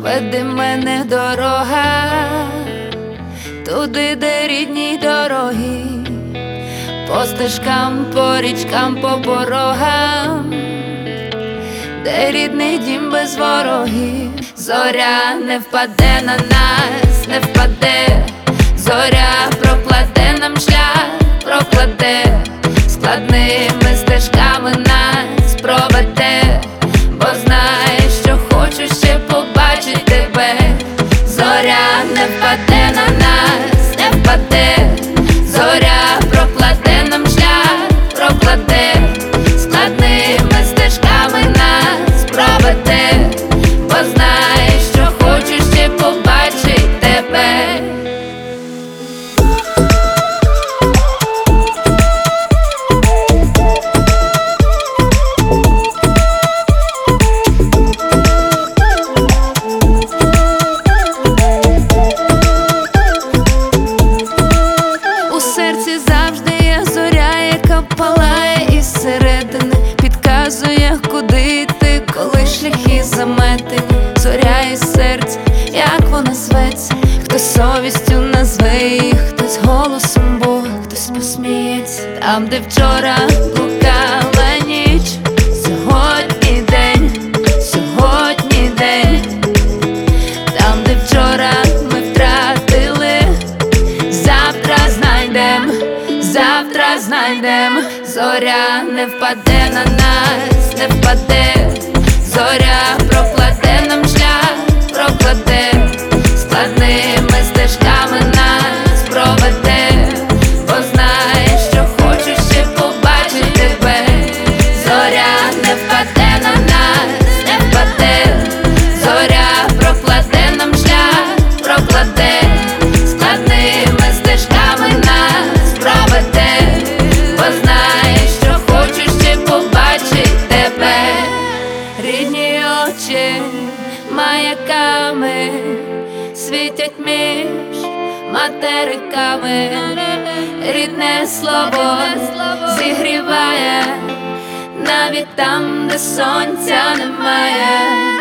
веди мене дорога, туди, де рідні дороги, по стежкам, по річкам, по порогам, де рідний дім без ворогів. Зоря не впаде на нас, не впаде, зоря прокладе нам шлях, прокладе, складними стежками нас проведе, бо знає, що хочу ще побачить тебе. Зоря не впаде на нас, не впаде, зоря прокладе нам шлях, прокладе, складними стежками нас проведе, бо знає, що хочу ще побачить тебе. Завжди є зоря, яка палає із середини, підказує, куди йти, коли шляхи заметені. Зоря із серця, як вона зветься, хтось совістю назве її, хтось голосом Бога, хтось посміється. Там, де вчора блукала ніч, сьогодні день, сьогодні день. Там, де вчора ми втратили, завтра знайдем, завтра знайдем. Зоря не впаде на нас, не впаде, зоря прокладе нам шлях, прокладе, складними стежками нас проведе, бо знає, що хочу ще побачить тебе. Зоря не впаде на нас, не впаде, зоря прокладе нам шлях, прокладе, складними стежками нас проведе, бо знає, що хочу ще побачить тебе. Рідні очі маяками світять між материками, рідне слово зігріває навіть там, де сонця немає.